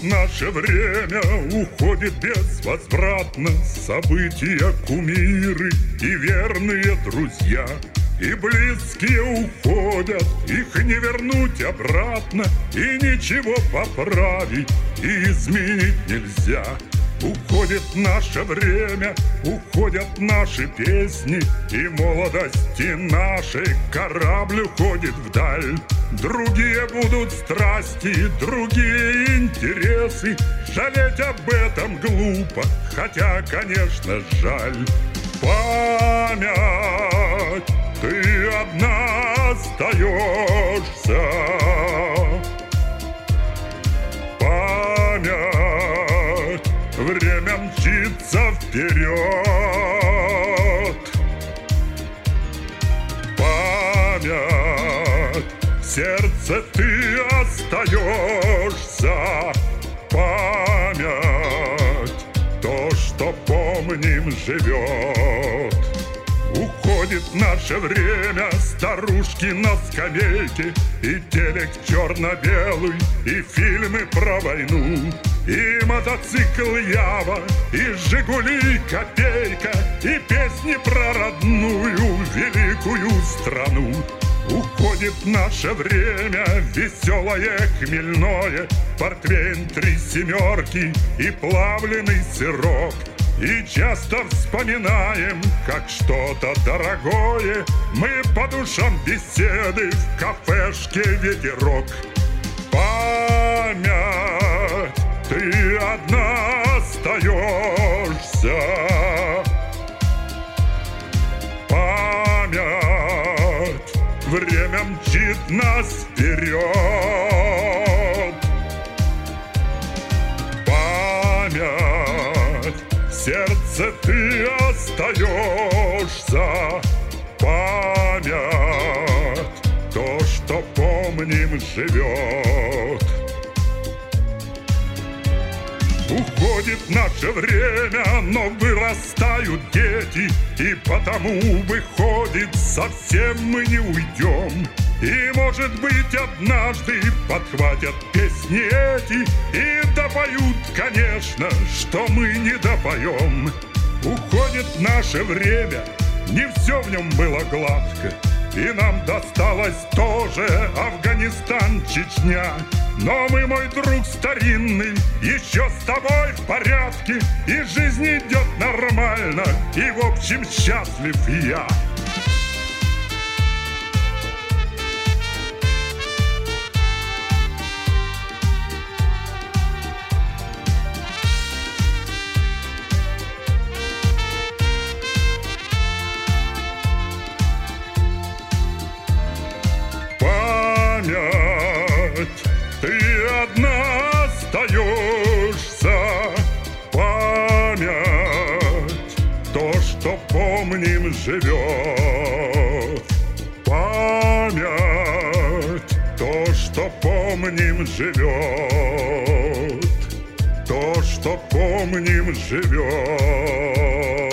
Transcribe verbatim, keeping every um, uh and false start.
наше время, уходит безвозвратно. События, кумиры и верные друзья, и близкие уходят, их не вернуть обратно, и ничего поправить и изменить нельзя. Уходит наше время, уходят наши песни, и молодости нашей корабль уходит вдаль. Другие будут страсти, другие интересы, жалеть об этом глупо, хотя, конечно, жаль. Память, ты одна остаешься. Память, время мчится вперед. Память, в сердце ты остаешься. Память, то, что помним, живет. Уходит наше время, старушки на скамейке, и телек черно-белый, и фильмы про войну, и мотоцикл Ява, и Жигули Копейка, и песни про родную великую страну. Уходит наше время, веселое, хмельное, портвейн три семерки и плавленый сырок. И часто вспоминаем, как что-то дорогое мы по душам беседы в кафешке «Ветерок». Память, ты одна остаешься. Память, время мчит нас вперед. Память, в сердце ты остаешься. Память, то, что помним, живет. Уходит наше время, но вырастают дети, и потому, выходит, совсем мы не уйдем. И, может быть, однажды подхватят песни эти и допоют, конечно, что мы не допоем. Уходит наше время, не все в нем было гладко, и нам досталось тоже Афганистан, Чечня. Но мы, мой друг старинный, еще с тобой в порядке, и жизнь идет нормально, и в общем счастлив я. Ты одна остаешься. Память, то, что помним, живет. Память, то, что помним, живет. То, что помним, живет.